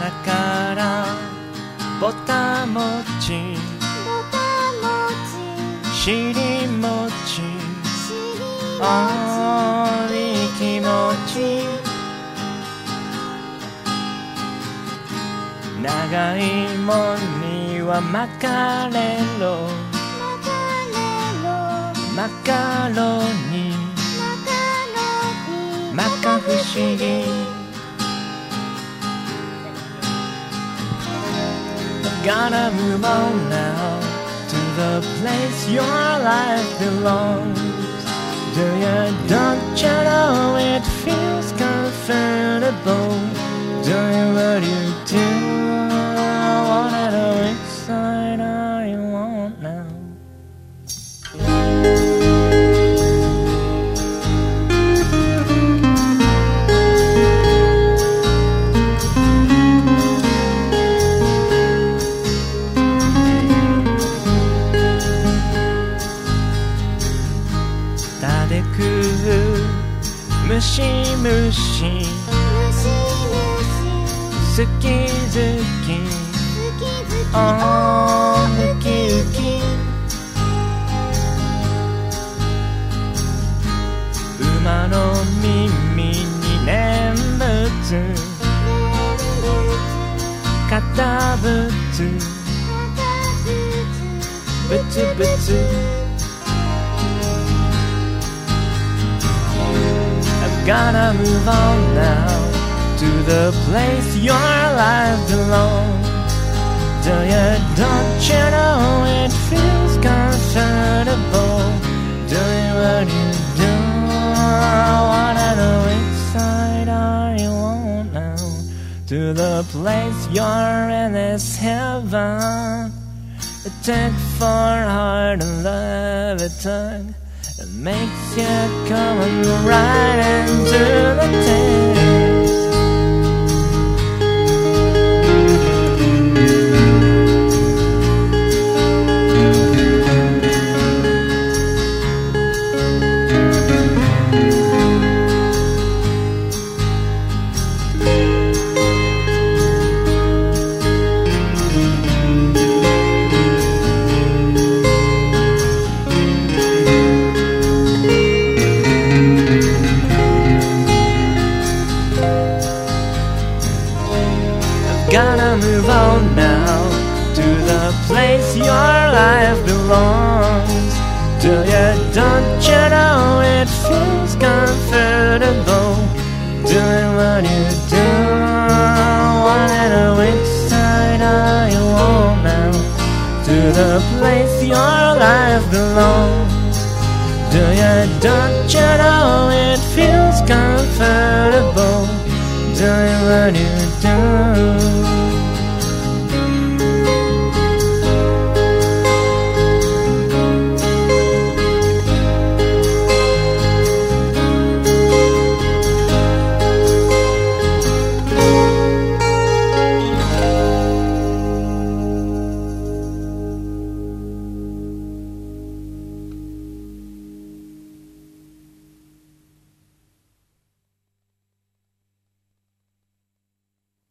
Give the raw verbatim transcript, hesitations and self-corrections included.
からぼたもちしりもちあーいい気持ち長いもにはマカレロマカロニマカ不思議Gotta move on now to the place your life belongs. Do you, don't you know it feels comfortable? Doing what you do, I wanna know which side I want now.ムシムシ好き好きあーウキウキ馬の耳に念仏堅物ブツブツGotta move on now to the place your life belongs. Do you, don't you know it feels comfortable? Doing what you do, I wanna know which side I want now. To the place you're in this heaven. Take for heart and love a tongue. It makes you come right into the taste. Gotta move on now to the place your life belongs. Do you, don't you know it feels comfortable? Doing what you do, wanna know which side I want now. To the place your life belongs. Do you, don't you know it feels comfortable? Doing what you do